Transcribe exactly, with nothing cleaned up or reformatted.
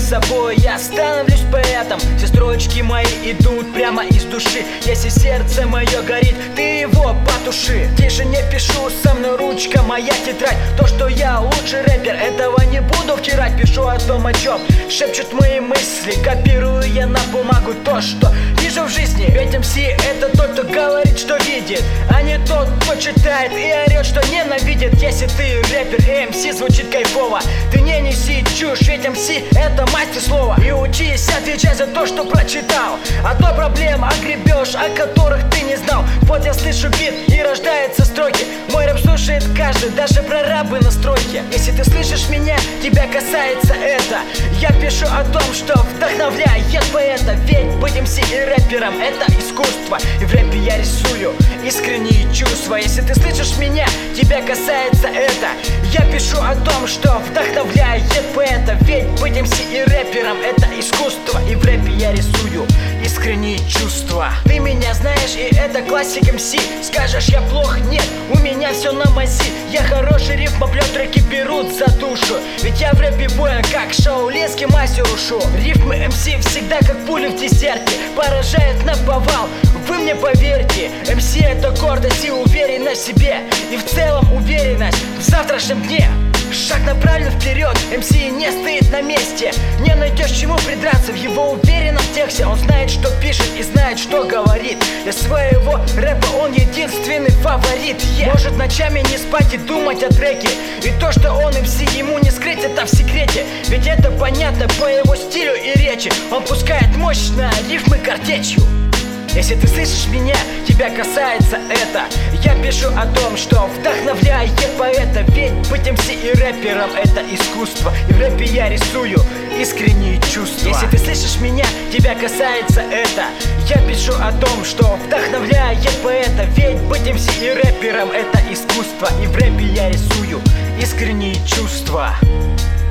собой, я становлюсь поэтом. Все строчки мои идут прямо из души. Если сердце мое горит, ты его потуши. Тише не пишу, со мной ручка, моя тетрадь. То, что я лучший рэпер, этого не буду втирать. Пишу о том, о чем шепчут мои мысли, копирую я на бумагу то, что вижу в жизни. Ведь эм си это тот, кто говорит, что видит, а не тот, кто читает и орет, что ненавидит. Если ты рэпер и эм си звучит кайфово, ты не неси чушь, ведь эм си это мастер слова. И учись отвечать за то, что прочитал, а то проблем огребешь, о которых ты не знал. Вот я слышу бит и рождаются строки. Мой рэп слушает каждый, даже прорабы на стройке. Если ты слышишь меня, тебя касается это. Я пишу о том, что вдохновляет поэта. Ведь быть эм си и рэпером это искусство. И в рэпе я рисую искренние чувства. Если ты слышишь меня, тебя касается это. Я пишу о том, что вдохновляет поэта. Ведь быть эм си и рэпером это искусство. И в рэпе я рисую искренние чувства. Ты меня знаешь, и это классик эм си. Скажешь, я плох? Нет, у меня все на мази. Я хороший рифмоплет, треки берут за душу. Ведь я в рэпе воин, как шаолинский мастер ушу. Рифмы эм си всегда как пули в десерте, поражает наповал, вы мне поверьте. эм си это гордость и уверенность в себе, и в целом уверенность в завтрашнем дне. Шаг направлен вперед, эм си не стоит на месте. Не найдешь чему придраться в его уверенном тексте. Он знает, что пишет и знает, что говорит. Для своего рэпа он единственный фаворит. yeah. Может ночами не спать и думать о треке. И то, что он эм си, ему не скрыть это в секрете. Ведь это понятно по его стилю и речи. Он пускает мощно рифмы картечью. Если ты слышишь меня, тебя касается это. Я пишу о том, что вдохновляет поэта. Ведь быть эм си и рэпером это искусство. И в рэпе я рисую искренние чувства. Если ты слышишь меня, тебя касается это. Я пишу о том, что вдохновляет поэта. Ведь быть эм си и рэпером это искусство. И в рэпе я рисую искренние чувства.